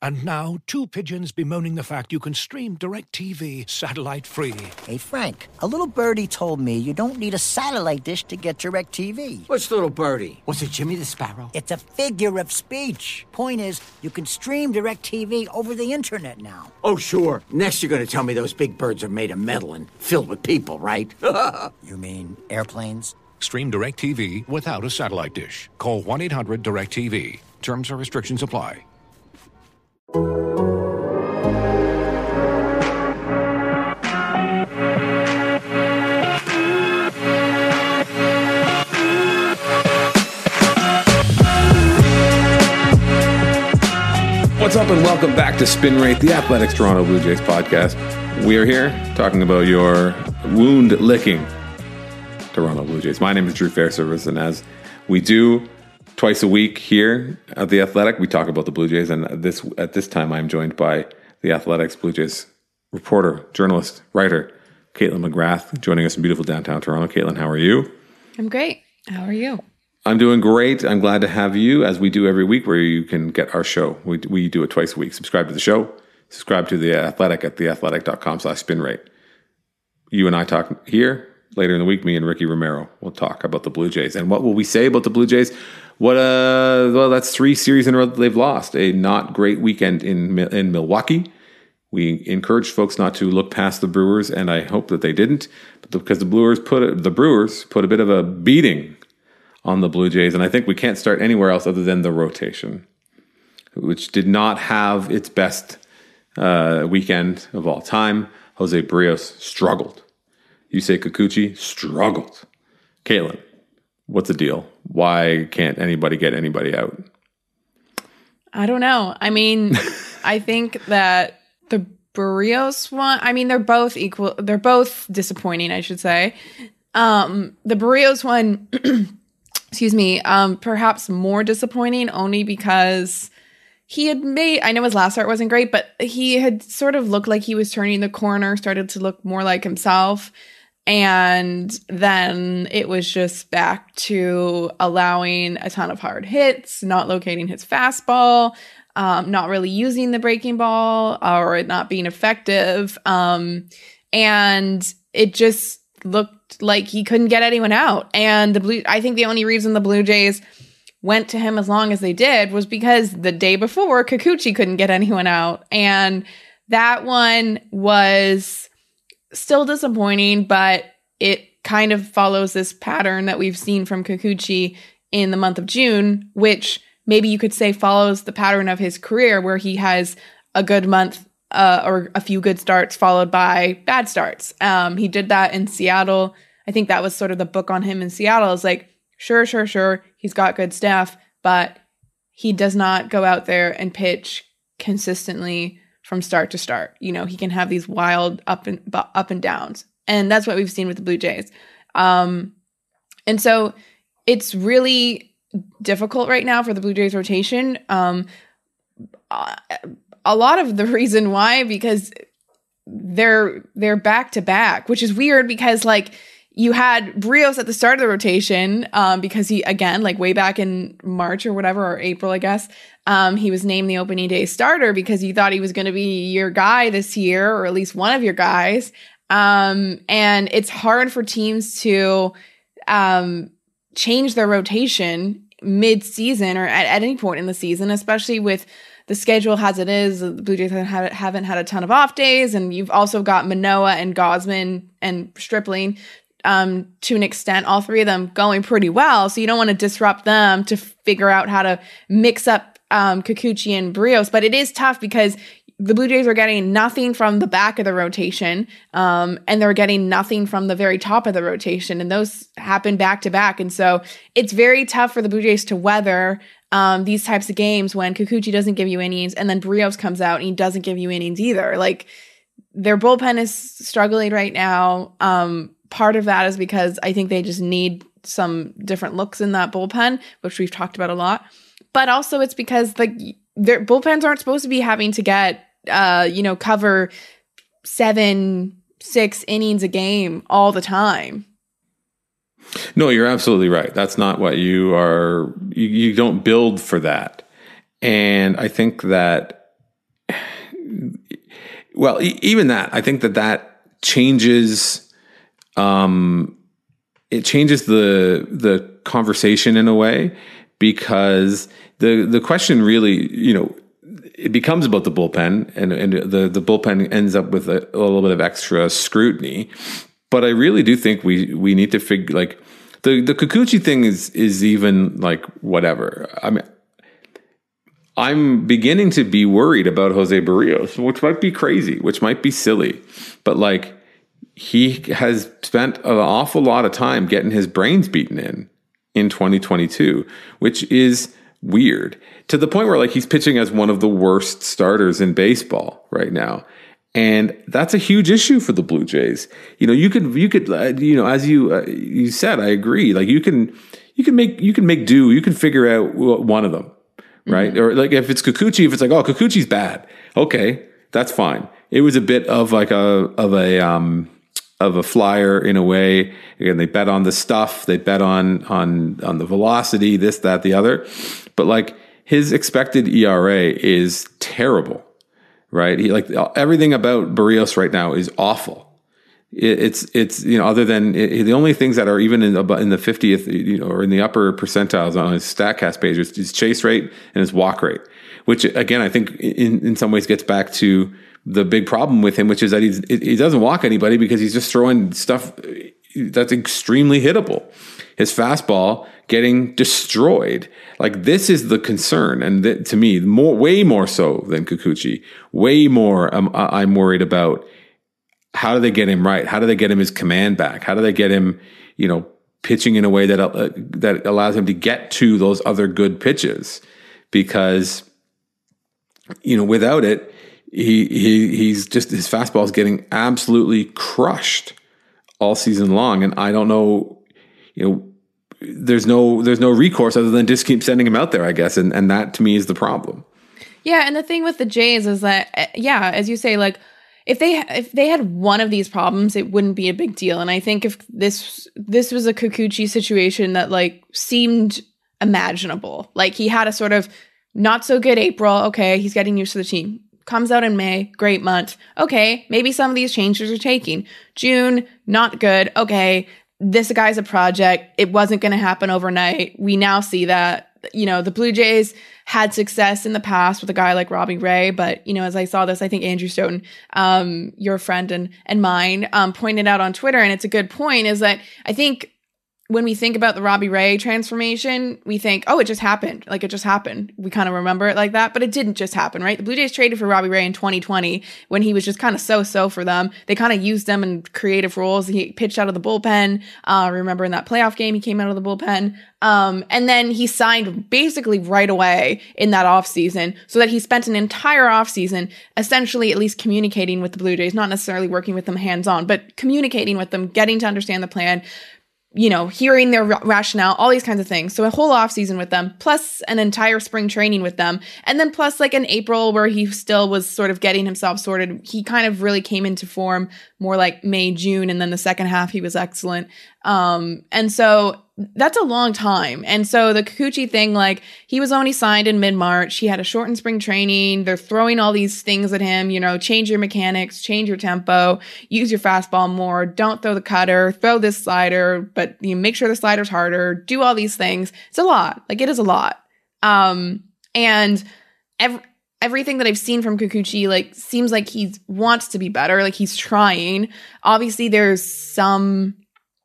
And now, two pigeons bemoaning the fact you can stream DirecTV satellite-free. Hey, Frank, a little birdie told me you don't need a satellite dish to get DirecTV. What's little birdie? Was it Jimmy the Sparrow? It's a figure of speech. Point is, you can stream DirecTV over the internet now. Oh, sure. Next you're going to tell me those big birds are made of metal and filled with people, right? You mean airplanes? Stream DirecTV without a satellite dish. Call 1-800-DirecTV. Terms or restrictions apply. What's up and welcome back to Spin Rate, the Athletics Toronto Blue Jays podcast. We are here talking about your wound-licking Toronto Blue Jays. My name is Drew Fairservice, and as we do twice a week here at The Athletic, we talk about the Blue Jays, and at this time I'm joined by The Athletic's Blue Jays reporter, journalist, writer, Caitlin McGrath, joining us in beautiful downtown Toronto. Caitlin, how are you? I'm great. How are you? I'm doing great. I'm glad to have you, as we do every week, where you can get our show. We do it twice a week. Subscribe to the show. Subscribe to The Athletic at theathletic.com/spinrate. You and I talk here. Later in the week, me and Ricky Romero will talk about the Blue Jays. And what will we say about the Blue Jays? Well, that's 3 series in a row that they've lost. A not great weekend in Milwaukee. We encourage folks not to look past the Brewers, and I hope that they didn't, because the Brewers put a bit of a beating on the Blue Jays, and I think we can't start anywhere else other than the rotation, which did not have its best weekend of all time. Jose Barrios struggled. Yusei Kikuchi struggled. Caitlin, what's the deal? Why can't anybody get anybody out? I don't know. I mean, I think that the Barrios one, I mean, they're both equal. They're both disappointing, I should say. The Barrios one, excuse me, perhaps more disappointing only because he had made, I know his last start wasn't great, but he had sort of looked like he was turning the corner, started to look more like himself. And then it was just back to allowing a ton of hard hits, not locating his fastball, not really using the breaking ball, or it not being effective. And it just looked like he couldn't get anyone out. And I think the only reason the Blue Jays went to him as long as they did was because the day before, Kikuchi couldn't get anyone out. And that one was still disappointing, but it kind of follows this pattern that we've seen from Kikuchi in the month of June, which maybe you could say follows the pattern of his career, where he has a good month or a few good starts followed by bad starts. He did that in Seattle. I think that was sort of the book on him in Seattle. It's like, sure, he's got good stuff, but he does not go out there and pitch consistently from start to start. You know, he can have these wild up and downs. And that's what we've seen with the Blue Jays. And so it's really difficult right now for the Blue Jays rotation. A lot of the reason why, because they're back to back, which is weird because like you had Barrios at the start of the rotation because he, again, like way back in March or whatever, or April, I guess, he was named the opening day starter because you thought he was going to be your guy this year, or at least one of your guys. And it's hard for teams to change their rotation mid-season or at any point in the season, especially with the schedule as it is. The Blue Jays haven't had a ton of off days, and you've also got Manoah and Gausman and Stripling to an extent, all three of them going pretty well. So you don't want to disrupt them to figure out how to mix up Kikuchi and Barrios. But it is tough because the Blue Jays are getting nothing from the back of the rotation, and they're getting nothing from the very top of the rotation, and those happen back to back. And so it's very tough for the Blue Jays to weather these types of games when Kikuchi doesn't give you innings, and then Barrios comes out and he doesn't give you innings either. Like, their bullpen is struggling right now. Part of that is because I think they just need some different looks in that bullpen, which we've talked about a lot. But also it's because their bullpens aren't supposed to be having to get cover 7-6 innings a game all the time. No, you're absolutely right. That's not what you are. You don't build for that. And I think that Well, even that, I think that changes. It changes the conversation in a way, because the question really, it becomes about the bullpen, and the bullpen ends up with a little bit of extra scrutiny. But I really do think we need to figure, like, the Kikuchi thing is even like whatever. I mean, I'm beginning to be worried about Jose Barrios, which might be crazy, which might be silly, but like, he has spent an awful lot of time getting his brains beaten in 2022, which is weird, to the point where like he's pitching as one of the worst starters in baseball right now. And that's a huge issue for the Blue Jays. You could as you said, I agree. Like you can make do. You can figure out one of them, right? Mm-hmm. Or like if it's Kikuchi, if it's like, oh, Kikuchi's bad, okay, that's fine. It was a bit of like a flyer in a way. Again, they bet on the stuff, they bet on the velocity, this, that, the other. But like his expected ERA is terrible, right? He, like, everything about Barrios right now is awful. It's other than the only things that are even in the 50th, or in the upper percentiles on his StatCast page is his chase rate and his walk rate, which again I think in some ways gets back to the big problem with him, which is that he doesn't walk anybody because he's just throwing stuff that's extremely hittable. His fastball getting destroyed. Like, this is the concern, and to me, way more so than Kikuchi. Way more, I'm worried about how do they get him right? How do they get him his command back? How do they get him, pitching in a way that allows him to get to those other good pitches? Because, without it, he's just, his fastball is getting absolutely crushed all season long. And I don't know, there's no recourse other than just keep sending him out there, I guess. And that to me is the problem. Yeah. And the thing with the Jays is that, as you say, like, if they had one of these problems, it wouldn't be a big deal. And I think if this was a Kikuchi situation that like seemed imaginable, like he had a sort of not so good April. Okay. He's getting used to the team. Comes out in May, great month. Okay, maybe some of these changes are taking. June, not good. Okay, this guy's a project. It wasn't going to happen overnight. We now see that, the Blue Jays had success in the past with a guy like Robbie Ray. But, as I saw this, I think Andrew Stoughton, your friend and mine, pointed out on Twitter, and it's a good point, is that I think when we think about the Robbie Ray transformation, we think, oh, it just happened. Like, it just happened. We kind of remember it like that, but it didn't just happen, right? The Blue Jays traded for Robbie Ray in 2020 when he was just kind of so-so for them. They kind of used him in creative roles. He pitched out of the bullpen. Remember in that playoff game, he came out of the bullpen. And then he signed basically right away in that offseason, so that he spent an entire offseason essentially at least communicating with the Blue Jays, not necessarily working with them hands-on, but communicating with them, getting to understand the plan, hearing their rationale, all these kinds of things. So a whole off season with them, plus an entire spring training with them. And then plus like an April where he still was sort of getting himself sorted. He kind of really came into form more like May, June. And then the second half, he was excellent. And so that's a long time. And so the Kikuchi thing, like, he was only signed in mid-March. He had a shortened spring training. They're throwing all these things at him, change your mechanics, change your tempo, use your fastball more, don't throw the cutter, throw this slider, but make sure the slider's harder, do all these things. It's a lot. Like, it is a lot. And everything that I've seen from Kikuchi, like, seems like he wants to be better. Like, he's trying. Obviously, there's some,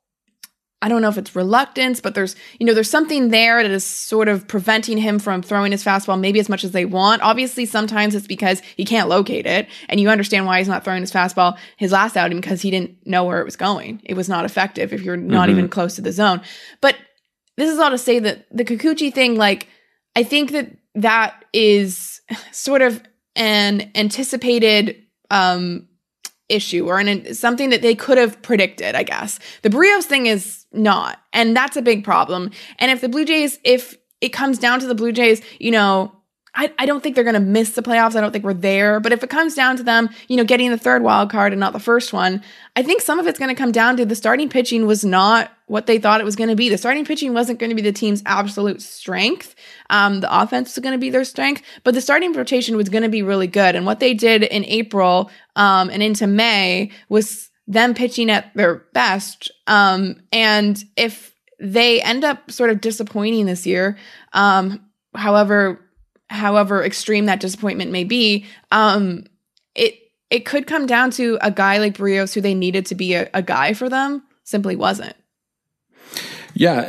I don't know if it's reluctance, but there's something there that is sort of preventing him from throwing his fastball maybe as much as they want. Obviously, sometimes it's because he can't locate it, and you understand why he's not throwing his fastball his last outing, because he didn't know where it was going. It was not effective if you're not even close to the zone. But this is all to say that the Kikuchi thing, like, I think that is sort of an anticipated issue, or something that they could have predicted, I guess. The Barrios thing is not, and that's a big problem. And if the Blue Jays, if it comes down to the Blue Jays, I don't think they're going to miss the playoffs. I don't think we're there. But if it comes down to them, getting the third wild card and not the first one, I think some of it's going to come down to the starting pitching was not what they thought it was going to be. The starting pitching wasn't going to be the team's absolute strength. The offense was going to be their strength, but the starting rotation was going to be really good. And what they did in April and into May was them pitching at their best. And if they end up sort of disappointing this year, however extreme that disappointment may be, it could come down to a guy like Berríos, who they needed to be a guy for them, simply wasn't. Yeah,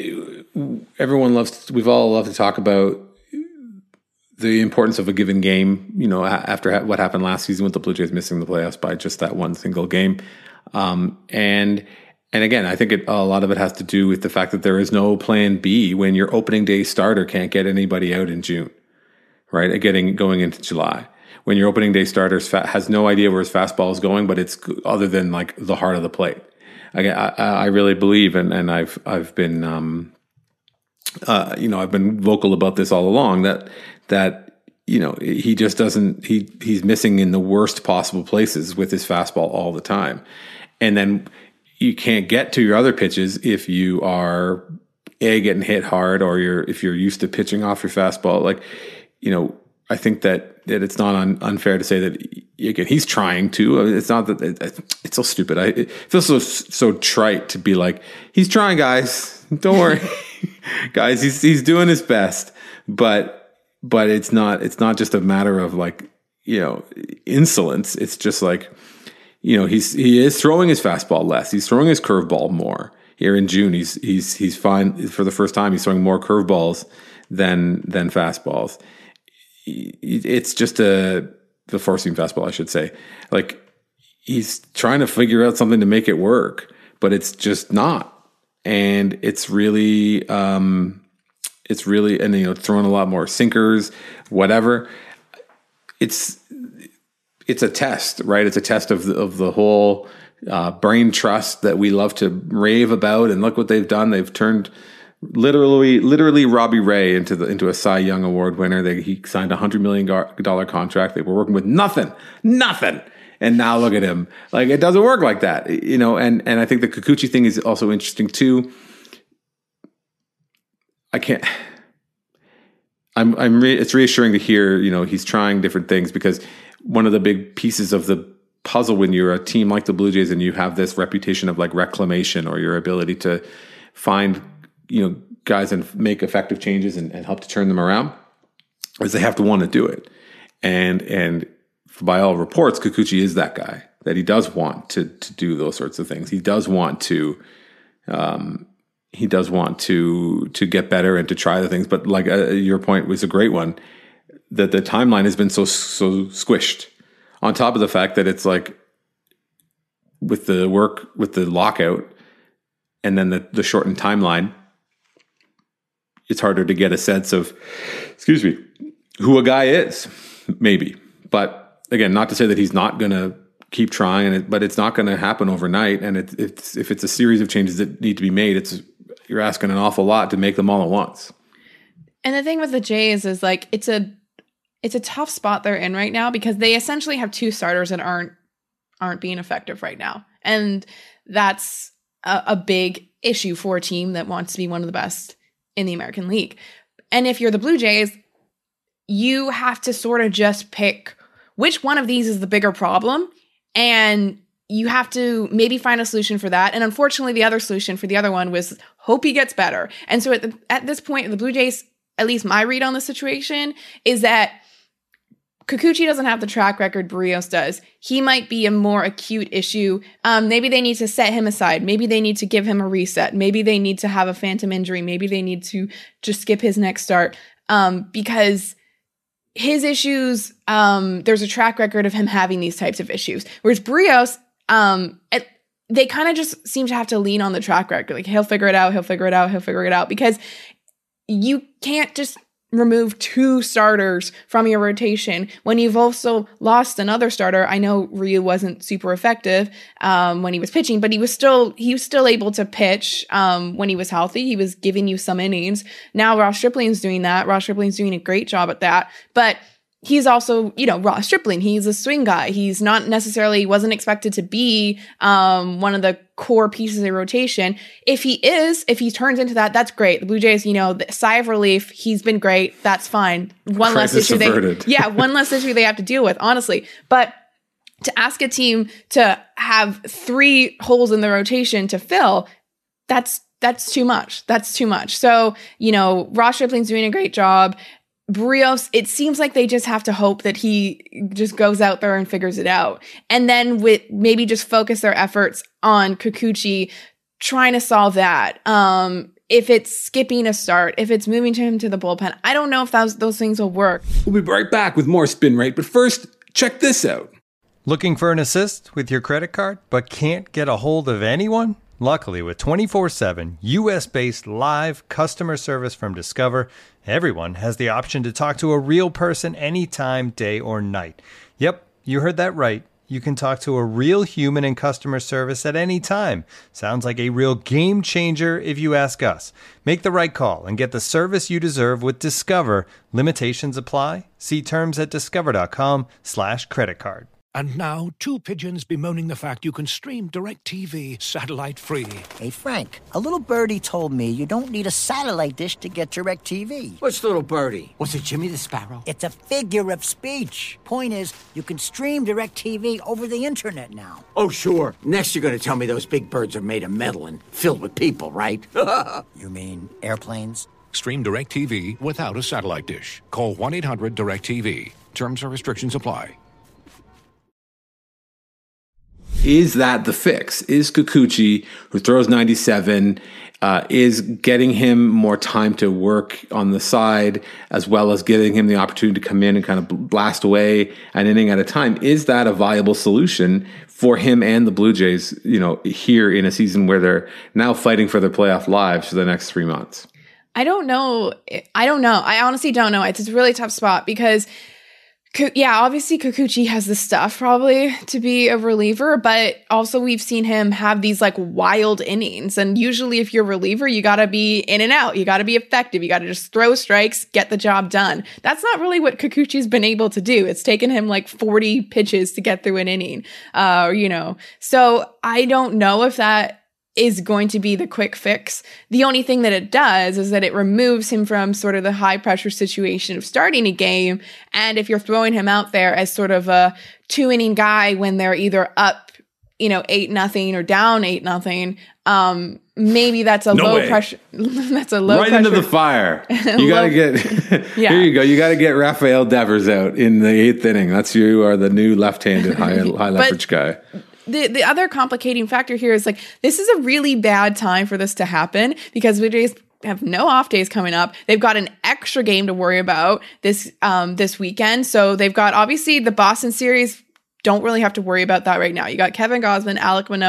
we've all loved to talk about the importance of a given game, after what happened last season with the Blue Jays missing the playoffs by just that one single game. And again, I think a lot of it has to do with the fact that there is no plan B when your opening day starter can't get anybody out in June, right? Going into July. When your opening day starter has no idea where his fastball is going, but it's other than like the heart of the plate. Again, I really believe, and I've been, I've been vocal about this all along that he just doesn't, he's missing in the worst possible places with his fastball all the time. And then you can't get to your other pitches if you are getting hit hard, or if you're used to pitching off your fastball. Like, I think that it's not unfair to say that, again, he's trying to. It's not that it's so stupid. It feels so trite to be like, he's trying, guys. Don't worry, guys. He's doing his best, but it's not just a matter of like, insolence. It's just like, he is throwing his fastball less. He's throwing his curveball more. Here in June, he's fine. For the first time, he's throwing more curveballs than fastballs. It's just the four seam fastball, I should say. Like, he's trying to figure out something to make it work, but it's just not. And it's really, and throwing a lot more sinkers, whatever. It's a test, right? It's a test of the whole brain trust that we love to rave about. And look what they've done. They've turned literally Robbie Ray into a Cy Young Award winner. He signed a $100 million contract. They were working with nothing. And now look at him. Like, it doesn't work like that, and I think the Kikuchi thing is also interesting too. It's reassuring to hear, he's trying different things, because one of the big pieces of the puzzle when you're a team like the Blue Jays and you have this reputation of like reclamation, or your ability to find, guys and make effective changes and help to turn them around, is they have to want to do it. And by all reports, Kikuchi is that guy, that he does want to do those sorts of things. He does want to get better and to try the things. But like your point was a great one, that the timeline has been so squished, on top of the fact that it's like with the lockout and then the shortened timeline, it's harder to get a sense of, who a guy is, maybe. But again, not to say that he's not going to keep trying, but it's not going to happen overnight. And if it's a series of changes that need to be made, you're asking an awful lot to make them all at once. And the thing with the Jays is like, it's a tough spot they're in right now, because they essentially have two starters that aren't being effective right now. And that's a big issue for a team that wants to be one of the best in the American League. And if you're the Blue Jays, you have to sort of just pick which one of these is the bigger problem, and you have to maybe find a solution for that. And unfortunately, the other solution for the other one was hope he gets better. And so at this point, the Blue Jays, at least my read on the situation, is that Kikuchi doesn't have the track record Berríos does. He might be a more acute issue. Maybe they need to set him aside. Maybe they need to give him a reset. Maybe they need to have a phantom injury. Maybe they need to just skip his next start, because his issues, there's a track record of him having these types of issues. Whereas Berríos, they kind of just seem to have to lean on the track record. Like, he'll figure it out, because you can't just remove 2 starters from your rotation when you've also lost another starter. I know Ryu wasn't super effective when he was pitching, but he was still able to pitch when he was healthy. He was giving you some innings. Now Ross Stripling's doing that. Ross Stripling's doing a great job at that. But he's also, Ross Stripling. He's a swing guy. He's not necessarily, wasn't expected to be one of the core pieces of rotation. If he turns into that, that's great. The Blue Jays, the sigh of relief. He's been great. That's fine. One less issue they have to deal with, honestly. But to ask a team to have 3 holes in the rotation to fill, that's too much. That's too much. So, Ross Stripling's doing a great job. Berrios, it seems like they just have to hope that he just goes out there and figures it out. And then with maybe just focus their efforts on Kikuchi, trying to solve that. If it's skipping a start, if it's moving him to the bullpen, I don't know if those things will work. We'll be right back with more Spin Rate, but first, check this out. Looking for an assist with your credit card, but can't get a hold of anyone? Luckily, with 24/7 U.S.-based live customer service from Discover, everyone has the option to talk to a real person anytime, day or night. Yep, you heard that right. You can talk to a real human in customer service at any time. Sounds like a real game changer if you ask us. Make the right call and get the service you deserve with Discover. Limitations apply. See terms at discover.com/creditcard. And now, 2 pigeons bemoaning the fact you can stream DirecTV satellite-free. Hey, Frank, a little birdie told me you don't need a satellite dish to get DirecTV. What's little birdie? Was it Jimmy the Sparrow? It's a figure of speech. Point is, you can stream DirecTV over the internet now. Oh, sure. Next you're going to tell me those big birds are made of metal and filled with people, right? You mean airplanes? Stream DirecTV without a satellite dish. Call 1-800-DirecTV. Terms and restrictions apply. Is that the fix? Is Kikuchi, who throws 97, is getting him more time to work on the side, as well as giving him the opportunity to come in and kind of blast away an inning at a time? Is that a viable solution for him and the Blue Jays, here in a season where they're now fighting for their playoff lives for the next 3 months? I don't know. I honestly don't know. It's a really tough spot because obviously Kikuchi has the stuff probably to be a reliever, but also we've seen him have these like wild innings. And usually if you're a reliever, you got to be in and out. You got to be effective. You got to just throw strikes, get the job done. That's not really what Kikuchi's been able to do. It's taken him like 40 pitches to get through an inning, So I don't know if that is going to be the quick fix. The only thing that it does is that it removes him from sort of the high pressure situation of starting a game. And if you're throwing him out there as sort of a 2-inning guy when they're either up, 8-0 or down 8-0, maybe that's a low pressure. That's a low right pressure. Into the fire. You got to get, Here you go. You got to get Rafael Devers out in the 8th inning. You are the new left-handed high leverage guy. The other complicating factor here is this is a really bad time for this to happen because Blue Jays have no off days coming up. They've got an extra game to worry about this weekend. So they've got obviously the Boston series. Don't really have to worry about that right now. You got Kevin Gausman,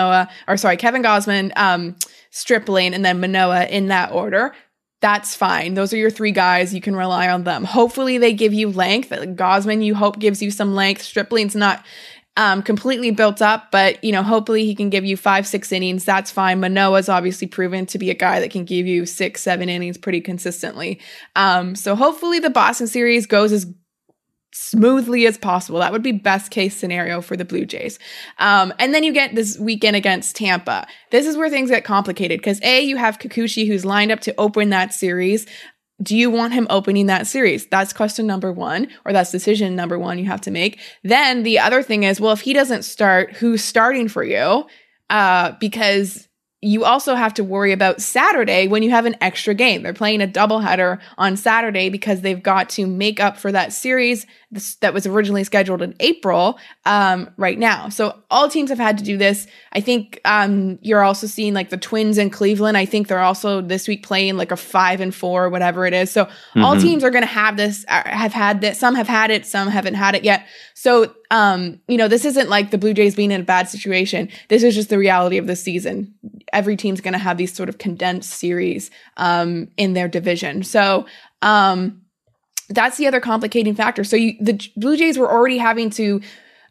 Stripling, and then Manoah in that order. That's fine. Those are your 3 guys. You can rely on them. Hopefully they give you length. Gausman, you hope, gives you some length. Stripling's not completely built up, but hopefully he can give you 5-6 innings. That's fine. Manoah's obviously proven to be a guy that can give you 6-7 innings pretty consistently. So hopefully the Boston series goes as smoothly as possible. That would be best case scenario for the Blue Jays. And then you get this weekend against Tampa. This is where things get complicated because you have Kikuchi who's lined up to open that series. Do you want him opening that series? That's question number 1, or that's decision number 1 you have to make. Then the other thing is, well, if he doesn't start, who's starting for you? Because you also have to worry about Saturday when you have an extra game. They're playing a doubleheader on Saturday because they've got to make up for that series that was originally scheduled in April right now. So all teams have had to do this. I think you're also seeing the Twins in Cleveland. I think they're also this week playing a 5-4, whatever it is. So all teams are going to have this, have had this. Some have had it, some haven't had it yet. So, this isn't like the Blue Jays being in a bad situation. This is just the reality of the season. Every team's going to have these sort of condensed series in their division. So, that's the other complicating factor. So the Blue Jays were already having to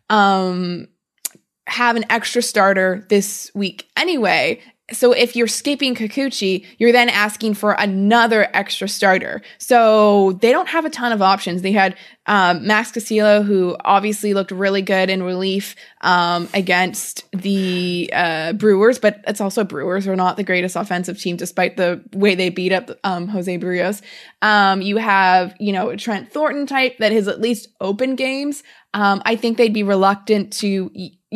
have an extra starter this week anyway. So if you're skipping Kikuchi, you're then asking for another extra starter. So they don't have a ton of options. They had Max Castillo, who obviously looked really good in relief against the Brewers, but it's also Brewers are not the greatest offensive team despite the way they beat up Jose Barrios. You have, a Trent Thornton type that has at least open games. I think they'd be reluctant to,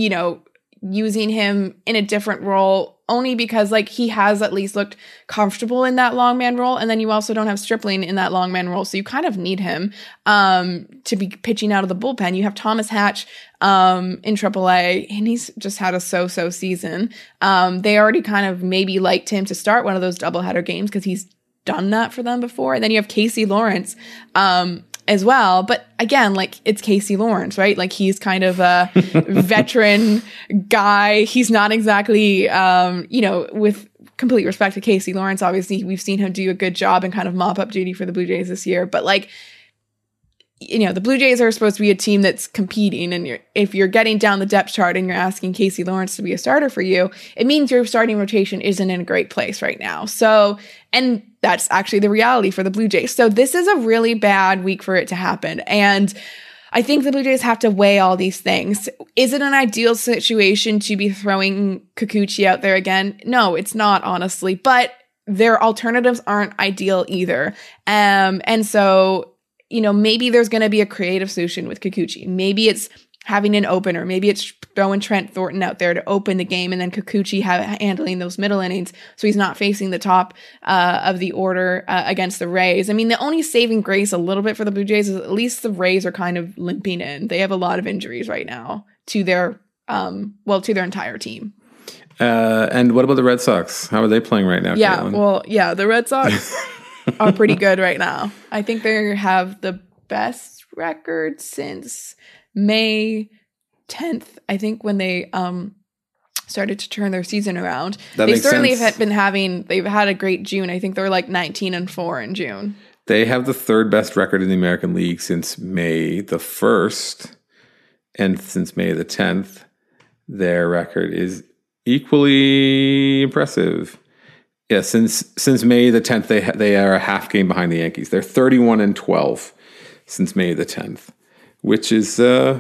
using him in a different role only because he has at least looked comfortable in that long man role. And then you also don't have Stripling in that long man role. So you kind of need him to be pitching out of the bullpen. You have Thomas Hatch in AAA, and he's just had a so-so season. They already kind of maybe liked him to start one of those doubleheader games because he's done that for them before. And then you have Casey Lawrence as well. But again, it's Casey Lawrence, right? He's kind of a veteran guy. He's not exactly, with complete respect to Casey Lawrence, obviously we've seen him do a good job and kind of mop up duty for the Blue Jays this year. But the Blue Jays are supposed to be a team that's competing. And if you're getting down the depth chart and you're asking Casey Lawrence to be a starter for you, it means your starting rotation isn't in a great place right now. So, and that's actually the reality for the Blue Jays. So this is a really bad week for it to happen. And I think the Blue Jays have to weigh all these things. Is it an ideal situation to be throwing Kikuchi out there again? No, it's not, honestly. But their alternatives aren't ideal either. And so, maybe there's going to be a creative solution with Kikuchi. Maybe it's having an opener. Maybe it's throwing Trent Thornton out there to open the game and then Kikuchi handling those middle innings so he's not facing the top of the order against the Rays. I mean, the only saving grace a little bit for the Blue Jays is at least the Rays are kind of limping in. They have a lot of injuries right now to their entire team. And what about the Red Sox? How are they playing right now, Caitlin? The Red Sox are pretty good right now. I think they have the best record since May 10th, I think, when they started to turn their season around. They certainly they've had a great June. I think they're 19-4 in June. They have the third best record in the American League since May the 1st. And since May the 10th, their record is equally impressive. Yeah, since May the 10th, they are a half game behind the Yankees. They're 31-12 since May the 10th. Which is,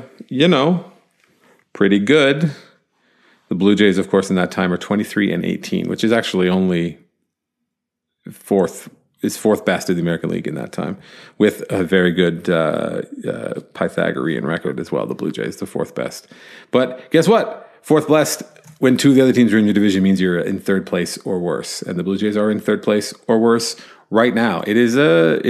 pretty good. The Blue Jays, of course, in that time are 23-18, which is actually only fourth best in the American League in that time, with a very good Pythagorean record as well. The Blue Jays, the fourth best. But guess what? Fourth best when two of the other teams are in your division means you're in third place or worse, and the Blue Jays are in third place or worse right now. It is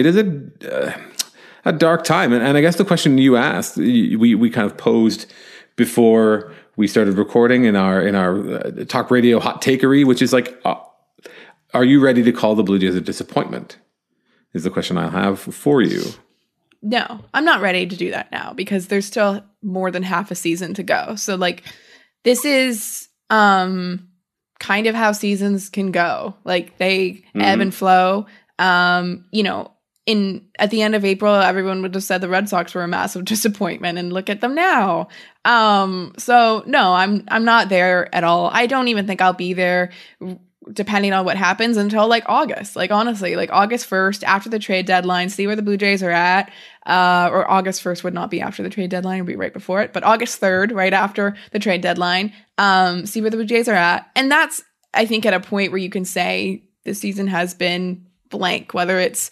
a dark time. And I guess the question you asked, we kind of posed before we started recording in our talk radio hot takery, which is are you ready to call the Blue Jays a disappointment? Is the question I'll have for you. No, I'm not ready to do that now because there's still more than half a season to go. So this is kind of how seasons can go. They ebb and flow. At the end of April, everyone would have said the Red Sox were a massive disappointment, and look at them now. So no, I'm not there at all. I don't even think I'll be there, depending on what happens, until August. Honestly, August 1st, after the trade deadline, see where the Blue Jays are at. Or August 1st would not be after the trade deadline; it would be right before it. But August 3rd, right after the trade deadline, see where the Blue Jays are at, and that's, I think, at a point where you can say the season has been blank, whether it's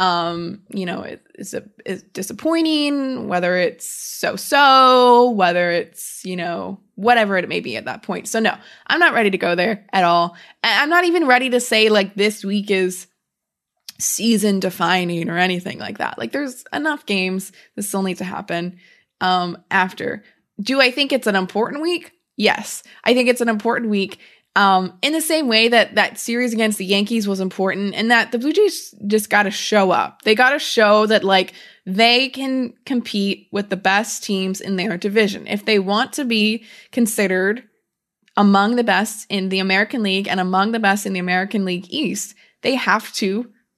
it's disappointing, whether it's so-so, whether it's whatever it may be at that point. So no, I'm not ready to go there at all. I'm not even ready to say this week is season defining or anything like that. There's enough games that still need to happen after. Do I think it's an important week? Yes, I think it's an important week. In the same way that series against the Yankees was important, and that the Blue Jays just got to show up. They got to show that they can compete with the best teams in their division. If they want to be considered among the best in the American League and among the best in the American League East, they have to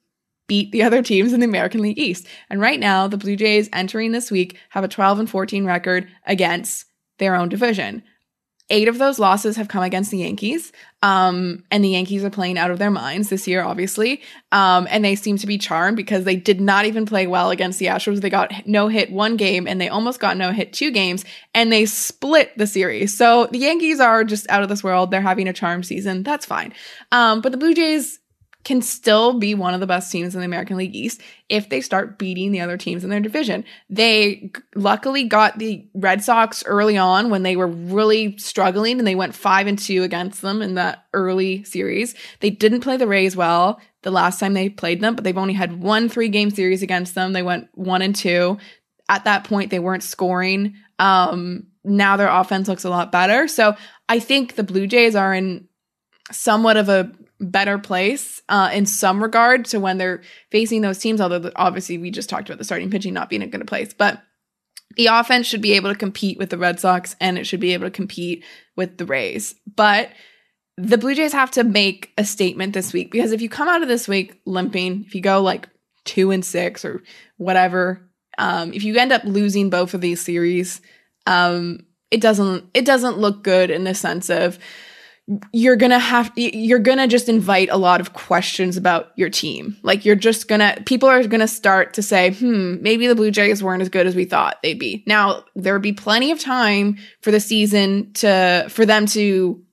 beat the other teams in the American League East. And right now, the Blue Jays entering this week have a 12-14 record against their own division. 8 of those losses have come against the Yankees. And the Yankees are playing out of their minds this year, obviously. And they seem to be charmed because they did not even play well against the Astros. They got no hit 1 game and they almost got no hit 2 games and they split the series. So the Yankees are just out of this world. They're having a charmed season. That's fine. But the Blue Jays can still be one of the best teams in the American League East if they start beating the other teams in their division. They luckily got the Red Sox early on when they were really struggling, and they went 5-2 against them in that early series. They didn't play the Rays well the last time they played them, but they've only had 1 3-game series against them. They went 1-2. At that point, they weren't scoring. Now their offense looks a lot better. So I think the Blue Jays are in somewhat of a better place in some regard to when they're facing those teams, although obviously we just talked about the starting pitching not being in a good place. But the offense should be able to compete with the Red Sox, and it should be able to compete with the Rays. But the Blue Jays have to make a statement this week, because if you come out of this week limping, if you go like 2-6 or whatever, if you end up losing both of these series, it doesn't look good in the sense of you're gonna just invite a lot of questions about your team. Like people are gonna start to say, maybe the Blue Jays weren't as good as we thought they'd be. Now, there would be plenty of time for the season for them to,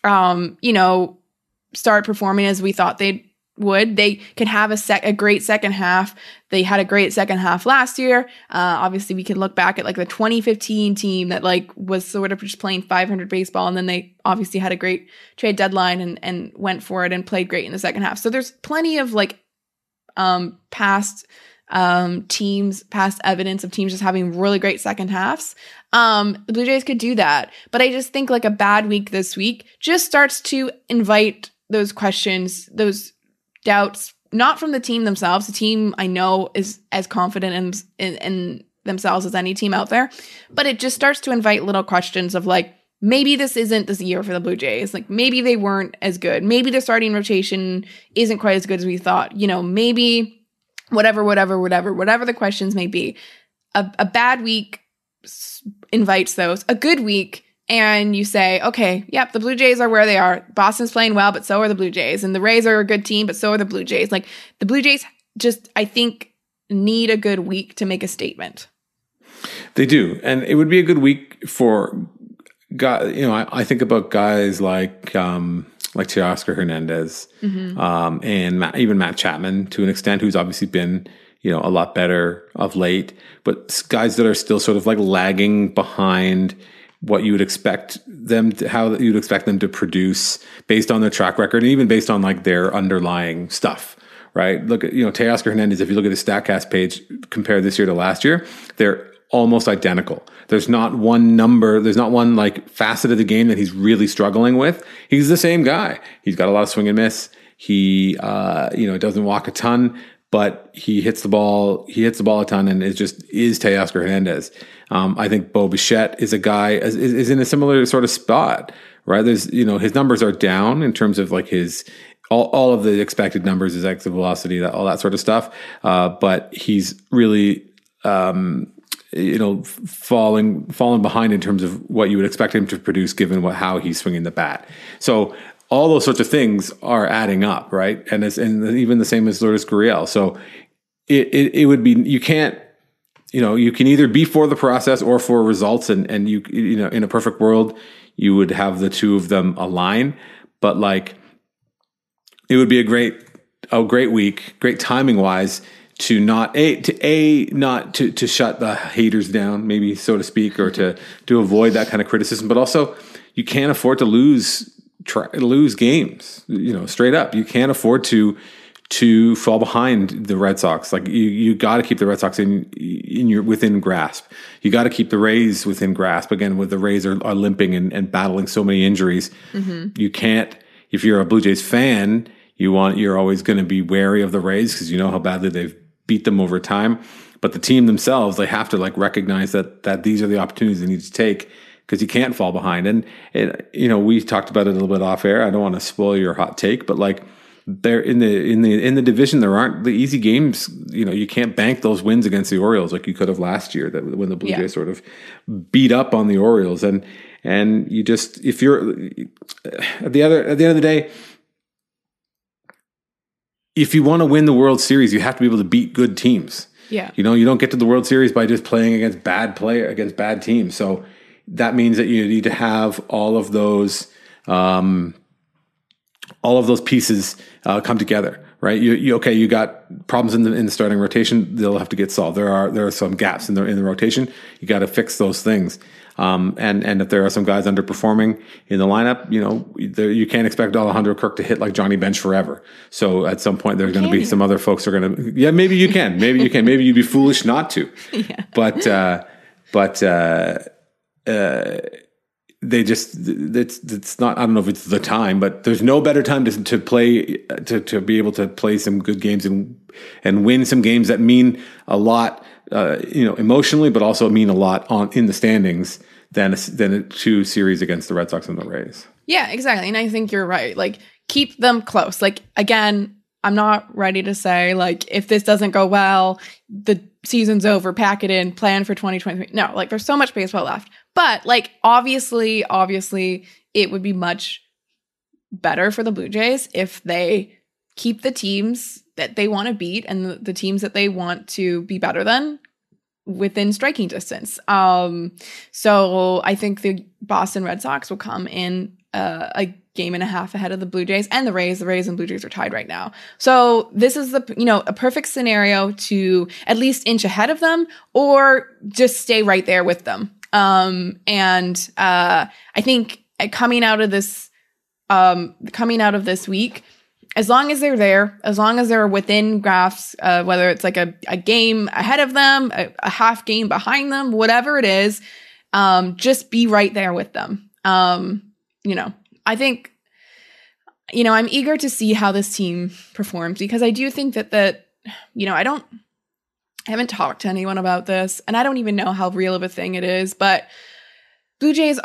start performing as we thought they would. They can have a great second half. They had a great second half last year. Obviously, we can look back at like the 2015 team that like was sort of just playing 500 baseball, and then they obviously had a great trade deadline and went for it and played great in the second half. So there's plenty of like past evidence of teams just having really great second halves. The Blue Jays could do that, but I just think like a bad week this week just starts to invite those questions, those doubts, not from the team themselves. The team I know is as confident in themselves as any team out there, but it just starts to invite little questions of like, maybe this isn't this year for the Blue Jays. Like maybe they weren't as good. Maybe the starting rotation isn't quite as good as we thought. Maybe whatever the questions may be. A bad week invites those. A good week, and you say, okay, yep, the Blue Jays are where they are. Boston's playing well, but so are the Blue Jays. And the Rays are a good team, but so are the Blue Jays. Like, the Blue Jays just, I think, need a good week to make a statement. They do. And it would be a good week for guys. I think about guys like Teoscar Hernandez, and even Matt Chapman to an extent, who's obviously been, a lot better of late, but guys that are still sort of like lagging behind what you would expect them to, how you'd expect them to produce based on their track record and even based on like their underlying stuff, right? Look at, Teoscar Hernandez, if you look at his StatCast page, compare this year to last year, they're almost identical. There's not one number, there's not one like facet of the game that he's really struggling with. He's the same guy. He's got a lot of swing and miss. He, doesn't walk a ton, but he hits the ball a ton, and is Teoscar Hernandez. I think Bo Bichette is a guy, is in a similar sort of spot, right? There's, his numbers are down in terms of like his, all of the expected numbers, his exit velocity, all that sort of stuff. But he's really, falling behind in terms of what you would expect him to produce given how he's swinging the bat. So all those sorts of things are adding up, right? And even the same as Lourdes Gurriel. So it would be, you can't, you can either be for the process or for results, and you in a perfect world, you would have the two of them align. But like, it would be a great week, great timing wise, to not to shut the haters down, maybe so to speak, or to avoid that kind of criticism. But also, you can't afford to lose games. Straight up, you can't afford to fall behind the Red Sox. Like you got to keep the Red Sox within grasp. You got to keep the Rays within grasp. Again, with the Rays are limping and battling so many injuries, you can't. If you're a Blue Jays fan, you're always going to be wary of the Rays because you know how badly they've beat them over time. But the team themselves, they have to like recognize that these are the opportunities they need to take, because you can't fall behind. And we talked about it a little bit off air. I don't want to spoil your hot take, but like, they're in the division. There aren't the easy games. You can't bank those wins against the Orioles like you could have last year. That when the Blue Jays sort of beat up on the Orioles, and you just, if you're at the end of the day, if you want to win the World Series, you have to be able to beat good teams. Yeah. You don't get to the World Series by just playing against bad teams. So that means that you need to have all of those pieces come together, right? You got problems in the starting rotation. They'll have to get solved. There are some gaps in the rotation. You got to fix those things. And if there are some guys underperforming in the lineup, you can't expect Alejandro Kirk to hit like Johnny Bench forever. So at some point, there's going to be some other folks who are going to. Yeah, maybe you can. Maybe you can. Maybe you'd be foolish not to. Yeah. But they just, it's not, I don't know if it's the time, but there's no better time to play, to be able to play some good games and win some games that mean a lot, emotionally, but also mean a lot in the standings than a 2 series against the Red Sox and the Rays. Yeah, exactly. And I think you're right. Like, keep them close. Like, again, I'm not ready to say, like, if this doesn't go well, the season's over, pack it in, plan for 2023. No, like, there's so much baseball left. But, like, obviously, it would be much better for the Blue Jays if they keep the teams that they want to beat and the teams that they want to be better than within striking distance. So I think the Boston Red Sox will come in a game and a half ahead of the Blue Jays and the Rays. The Rays and Blue Jays are tied right now. So this is a perfect scenario to at least inch ahead of them or just stay right there with them. I think coming out of this week, as long as they're there, as long as they're within graphs, whether it's like a game ahead of them, a half game behind them, whatever it is, just be right there with them. I think, I'm eager to see how this team performs because I do think that I haven't talked to anyone about this and I don't even know how real of a thing it is, but Blue Jays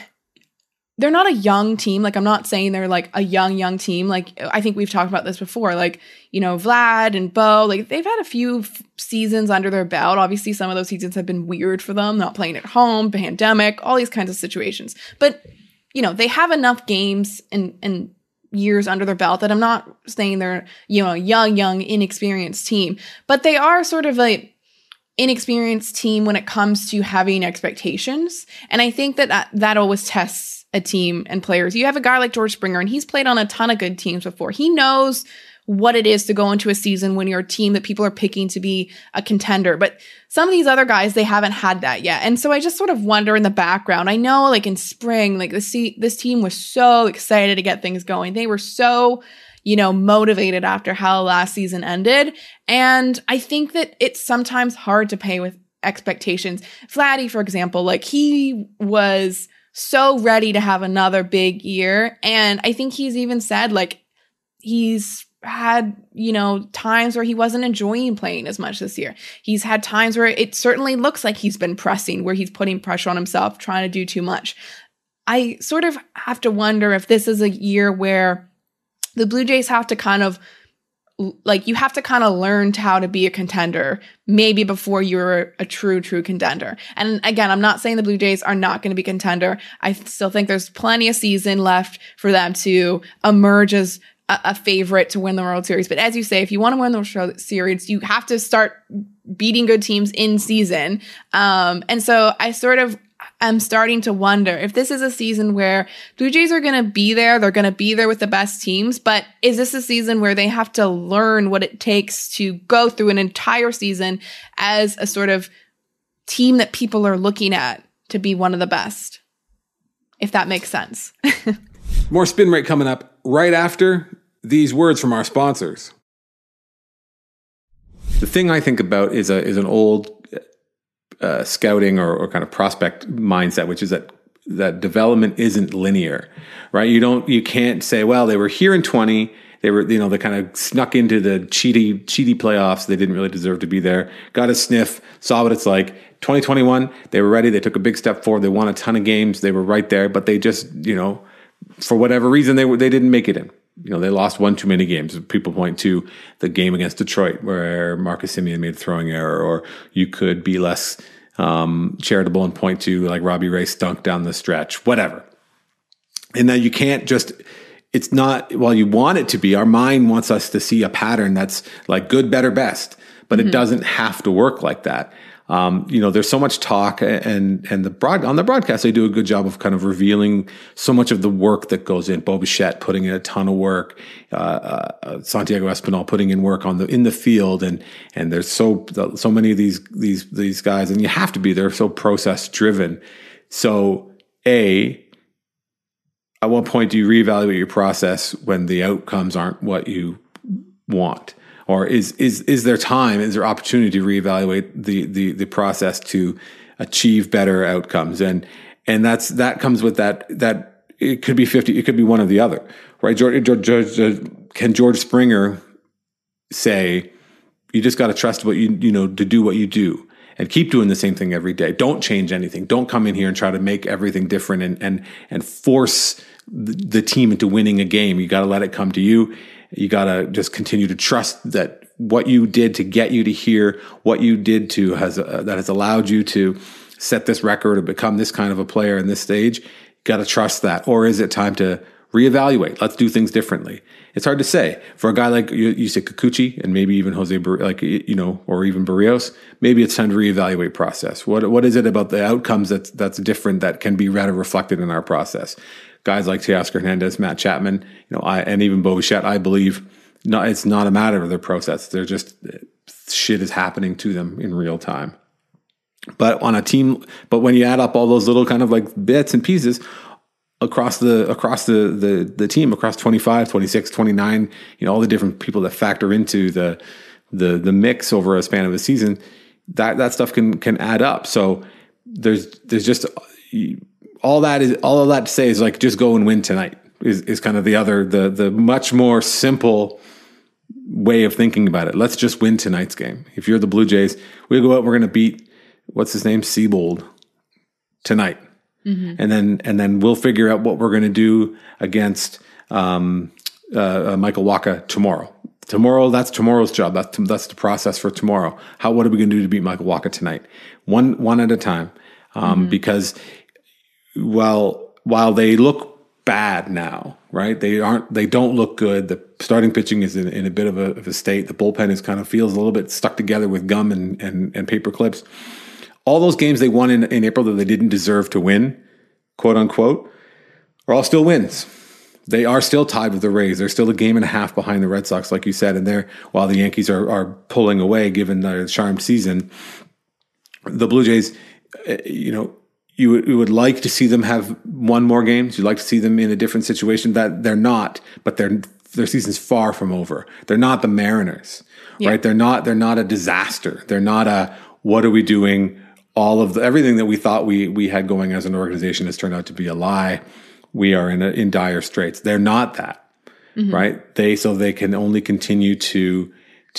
they're not a young team. Like, I'm not saying they're like a young team. Like, I think we've talked about this before. Like, Vlad and Bo, like, they've had a few seasons under their belt. Obviously, some of those seasons have been weird for them, not playing at home, pandemic, all these kinds of situations. But, they have enough games and years under their belt that I'm not saying they're, a young, inexperienced team. But they are sort of a inexperienced team when it comes to having expectations. And I think that always tests a team and players. You have a guy like George Springer, and he's played on a ton of good teams before. He knows what it is to go into a season when you're a team that people are picking to be a contender. But some of these other guys, they haven't had that yet. And so I just sort of wonder in the background. I know, like, in spring, like, this team was so excited to get things going. They were so, motivated after how last season ended. And I think that it's sometimes hard to pay with expectations. Vladdy, for example, like, he was so ready to have another big year. And I think he's even said, like, he's had, times where he wasn't enjoying playing as much this year. He's had times where it certainly looks like he's been pressing, where he's putting pressure on himself, trying to do too much. I sort of have to wonder if this is a year where the Blue Jays have to kind of, like, you have to kind of learn how to be a contender maybe before you're a true contender. And again, I'm not saying the Blue Jays are not going to be contender. I still think there's plenty of season left for them to emerge as a favorite to win the World Series. But as you say, if you want to win the World Series, you have to start beating good teams in season. And so I'm starting to wonder if this is a season where Blue Jays are going to be there. They're going to be there with the best teams. But is this a season where they have to learn what it takes to go through an entire season as a sort of team that people are looking at to be one of the best? If that makes sense. More Spin Rate coming up right after these words from our sponsors. The thing I think about is an old scouting or kind of prospect mindset, which is that development isn't linear, right? You can't say, well, they were here in 20, they were, they kind of snuck into the cheaty playoffs. They didn't really deserve to be there. Got a sniff, saw what it's like. 2021, they were ready. They took a big step forward. They won a ton of games. They were right there, but they just, for whatever reason, they didn't make it in. they lost one too many games. People point to the game against Detroit where Marcus Semien made a throwing error, or you could be less charitable and point to like Robbie Ray stunk down the stretch, whatever. And that you can't just, it's not, while you want it to be, our mind wants us to see a pattern that's like good, better, best, but it doesn't have to work like that. There's so much talk, and on the broadcast, they do a good job of kind of revealing so much of the work that goes in. Bo Bichette putting in a ton of work, Santiago Espinal putting in work in the field, and there's so many of these guys, and you have to be. They're so process driven. So, at what point do you reevaluate your process when the outcomes aren't what you want? Or is there time, is there opportunity to reevaluate the process to achieve better outcomes? And that comes with that it could be 50, it could be one or the other, right? Can George Springer say, you just got to trust what you to do what you do and keep doing the same thing every day. Don't change anything. Don't come in here and try to make everything different and force the team into winning a game. You got to let it come to you. You got to just continue to trust that what you did to get you to here, what you did to that has allowed you to set this record or become this kind of a player in this stage. You got to trust that. Or is it time to reevaluate? Let's do things differently. It's hard to say. For a guy like you say Kikuchi and maybe even Jose, or even Barrios, maybe it's time to reevaluate process. What is it about the outcomes that's different that can be rather reflected in our process? Guys like Teoscar Hernandez, Matt Chapman, and even Bo Bichette, I believe it's not a matter of their process. They're just, shit is happening to them in real time. But on a team, when you add up all those little kind of like bits and pieces across the team, across 25, 26, 29, all the different people that factor into the mix over a span of a season, that stuff can add up. So there's just, all of that to say is like, just go and win tonight is kind of the much more simple way of thinking about it. Let's just win tonight's game. If you're the Blue Jays, we go out, we're going to beat, what's his name? Siebold tonight. Mm-hmm. And then we'll figure out what we're going to do against, Michael Wacha tomorrow. Tomorrow, that's tomorrow's job. That's the process for tomorrow. What are we going to do to beat Michael Wacha tonight? One at a time. Because while they look bad now, right? They don't look good. The starting pitching is in a bit of a state. The bullpen is kind of feels a little bit stuck together with gum and paper clips. All those games they won in April that they didn't deserve to win, quote unquote, are all still wins. They are still tied with the Rays. They're still a game and a half behind the Red Sox, like you said. And while the Yankees are pulling away, given their charmed season, the Blue Jays, you would like to see them have one more games. You'd like to see them in a different situation. That they're not, but their season's far from over. They're not the Mariners, right? They're not a disaster. They're not a, what are we doing? Everything that we thought we had going as an organization has turned out to be a lie. We are in dire straits. They're not that, right? They can only continue to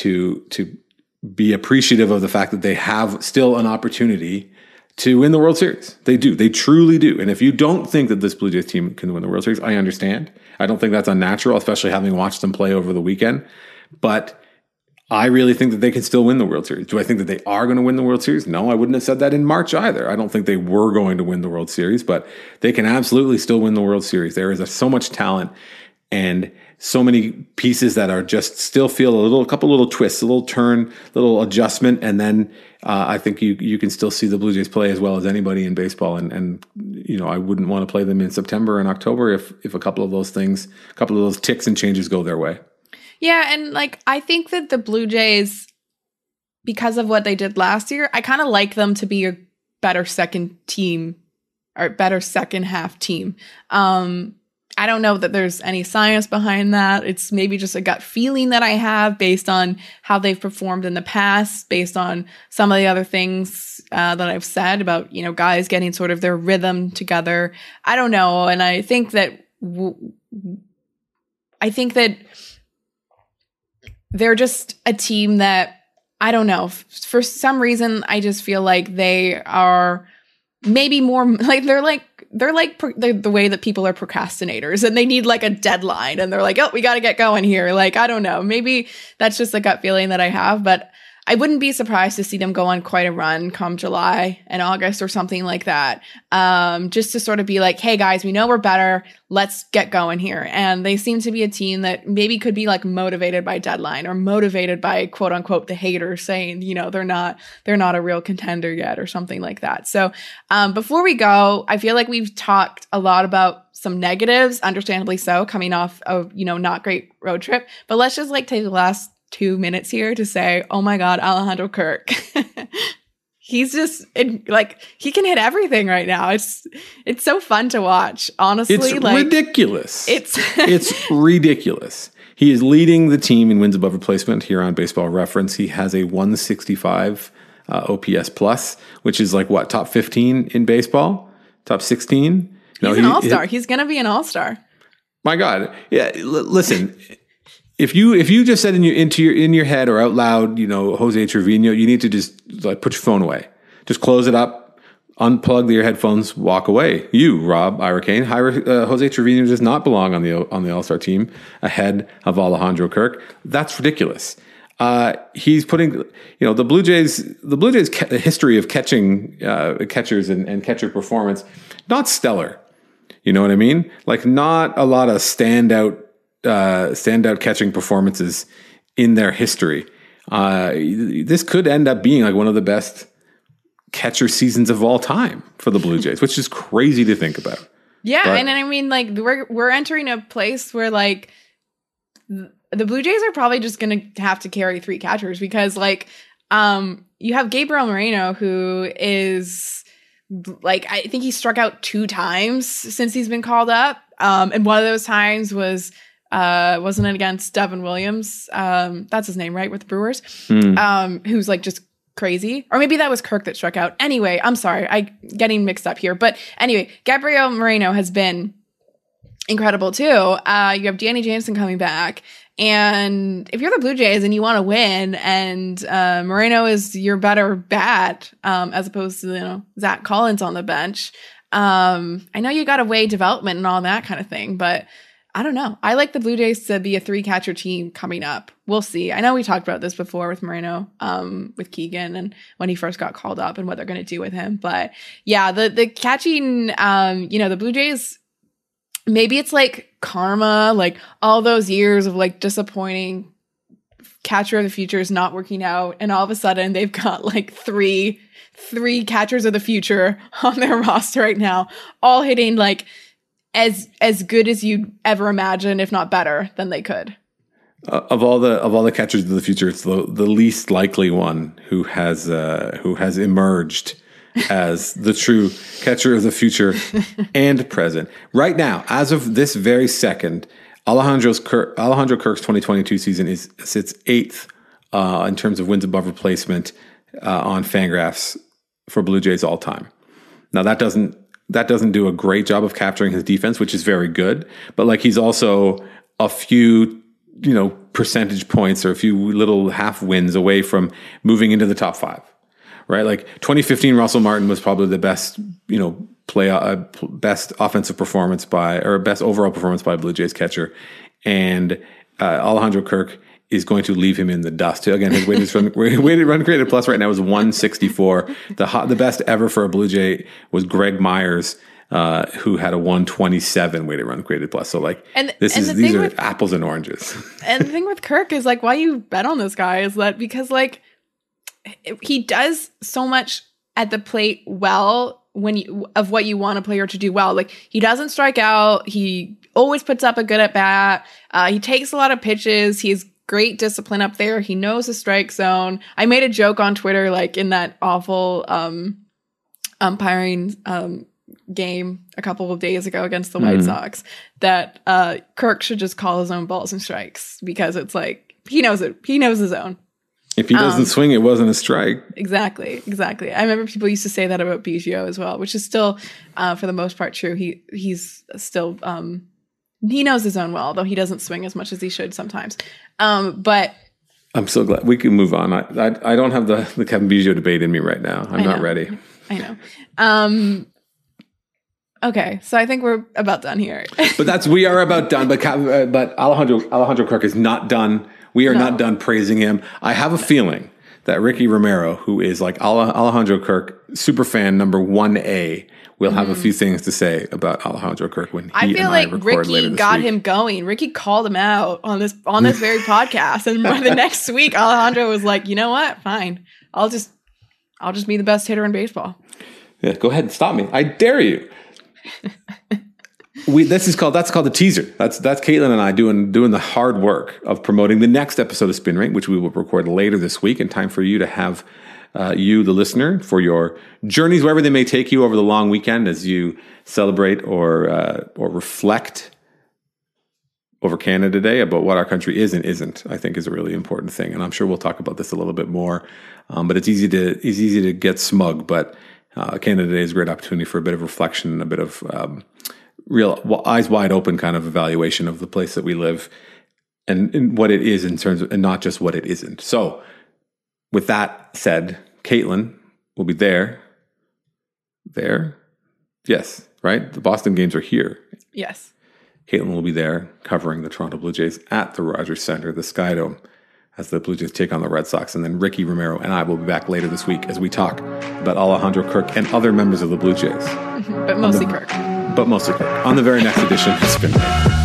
be appreciative of the fact that they have still an opportunity to win the World Series. They do. They truly do. And if you don't think that this Blue Jays team can win the World Series, I understand. I don't think that's unnatural, especially having watched them play over the weekend. But I really think that they can still win the World Series. Do I think that they are going to win the World Series? No, I wouldn't have said that in March either. I don't think they were going to win the World Series, but they can absolutely still win the World Series. There is so much talent and so many pieces that are just still feel a couple little twists, a little turn, little adjustment, and then I think you can still see the Blue Jays play as well as anybody in baseball. And I wouldn't want to play them in September and October if a couple of those ticks and changes go their way. Yeah, and I think that the Blue Jays, because of what they did last year, I kind of like them to be a better second team or better second half team. I don't know that there's any science behind that. It's maybe just a gut feeling that I have based on how they've performed in the past, based on some of the other things that I've said about, guys getting sort of their rhythm together. I don't know. And I think that they're just a team that, I don't know, for some reason, I just feel like they are maybe more they're they're like the way that people are procrastinators, and they need like a deadline, and they're like, oh, we got to get going here. Like, I don't know, maybe that's just a gut feeling that I have, but I wouldn't be surprised to see them go on quite a run come July and August or something like that. Just to sort of be like, hey guys, we know we're better. Let's get going here. And they seem to be a team that maybe could be like motivated by deadline or motivated by quote unquote the haters saying, you know, they're not a real contender yet or something like that. So before we go, I feel like we've talked a lot about some negatives, understandably so, coming off a, you know, not great road trip. But let's just like take the last 2 minutes here to say, oh my God, Alejandro Kirk. He's just like, he can hit everything right now. It's so fun to watch. Honestly, it's like, ridiculous. It's ridiculous. He is leading the team in wins above replacement here on Baseball Reference. He has a 165 OPS plus, which is like what, top 15 in baseball, top 16. He's an all-star. He's going to be an all-star. My God. Yeah. Listen, if you just said in your head or out loud, you know, Jose Trevino, you need to just like put your phone away. Just close it up, unplug your headphones, walk away. You, Rob Ira Kane, Jose Trevino does not belong on the All-Star team ahead of Alejandro Kirk. That's ridiculous. He's putting, you know, the Blue Jays history of catching catchers and catcher performance, not stellar. You know what I mean? Like, not a lot of standout catching performances in their history. This could end up being like one of the best catcher seasons of all time for the Blue Jays, which is crazy to think about. Yeah, but, and I mean, like, we're entering a place where like the Blue Jays are probably just going to have to carry 3 catchers because like you have Gabriel Moreno, who is like, I think he struck out 2 times since he's been called up, and one of those times was wasn't it against Devin Williams? That's his name, right? With the Brewers, who's like just crazy. Or maybe that was Kirk that struck out. Anyway, I'm sorry, I'm getting mixed up here. But anyway, Gabriel Moreno has been incredible too. You have Danny Jansen coming back. And if you're the Blue Jays and you want to win, and Moreno is your better bat, as opposed to, you know, Zach Collins on the bench, I know you got to weigh development and all that kind of thing, but I don't know. I like the Blue Jays to be a 3-catcher team coming up. We'll see. I know we talked about this before with Moreno, with Keegan, and when he first got called up and what they're going to do with him. But yeah, the catching, you know, the Blue Jays, maybe it's like karma, like all those years of like disappointing catcher of the future is not working out, and all of a sudden they've got like three catchers of the future on their roster right now, all hitting like as good as you'd ever imagine, if not better than they could. Of all the catchers of the future, it's the least likely one who has emerged as the true catcher of the future and present. Right now, as of this very second, Alejandro Kirk's 2022 season sits 8th in terms of wins above replacement on Fangraphs for Blue Jays all time. Now that doesn't do a great job of capturing his defense, which is very good, but like, he's also a few, you know, percentage points or a few little half wins away from moving into the top 5. Right? Like 2015, Russell Martin was probably the best, you know, best offensive performance best overall performance by a Blue Jays catcher. And Alejandro Kirk is going to leave him in the dust. Again, his weighted run created plus right now is 164. The best ever for a Blue Jay was Greg Myers, who had a 127 weighted run created plus. So like, these are apples and oranges. And the thing with Kirk is like, why you bet on this guy is that because like, he does so much at the plate well of what you want a player to do well. Like, he doesn't strike out. He always puts up a good at bat. He takes a lot of pitches. He has great discipline up there. He knows the strike zone. I made a joke on Twitter, like in that awful umpiring game a couple of days ago against the White Sox, that Kirk should just call his own balls and strikes, because it's like, he knows it. He knows his own. If he doesn't swing, it wasn't a strike. Exactly. I remember people used to say that about Biggio as well, which is still, for the most part, true. He's still, he knows his own well, though he doesn't swing as much as he should sometimes. But I'm so glad we can move on. I don't have the Kevin Biggio debate in me right now. I'm not ready. I know. Okay, so I think we're about done here. But we are about done. But Alejandro Kirk is not done. We are not done praising him. I have a feeling that Ricky Romero, who is like Alejandro Kirk super fan number 1A, will have a few things to say about Alejandro Kirk when he feel and I like record later Ricky this got week. him going. Ricky called him out on this very podcast, and by the next week, Alejandro was like, "You know what? Fine, I'll just be the best hitter in baseball." Yeah, go ahead and stop me. I dare you. That's called the teaser. That's Caitlin and I doing the hard work of promoting the next episode of Spin Rate, which we will record later this week, in time for you to have you, the listener, for your journeys wherever they may take you over the long weekend as you celebrate or reflect over Canada Day about what our country is and isn't. I think is a really important thing, and I'm sure we'll talk about this a little bit more. But it's easy to get smug, but Canada Day is a great opportunity for a bit of reflection and a bit of real eyes wide open kind of evaluation of the place that we live and what it is in terms of, and not just what it isn't. So with that said, Caitlin will be there. Yes, right? The Boston games are here. Yes. Caitlin will be there covering the Toronto Blue Jays at the Rogers Centre, the Skydome, as the Blue Jays take on the Red Sox. And then Ricky Romero and I will be back later this week as we talk about Alejandro Kirk and other members of the Blue Jays. But mostly Kirk. On the very next edition of Spin Rate.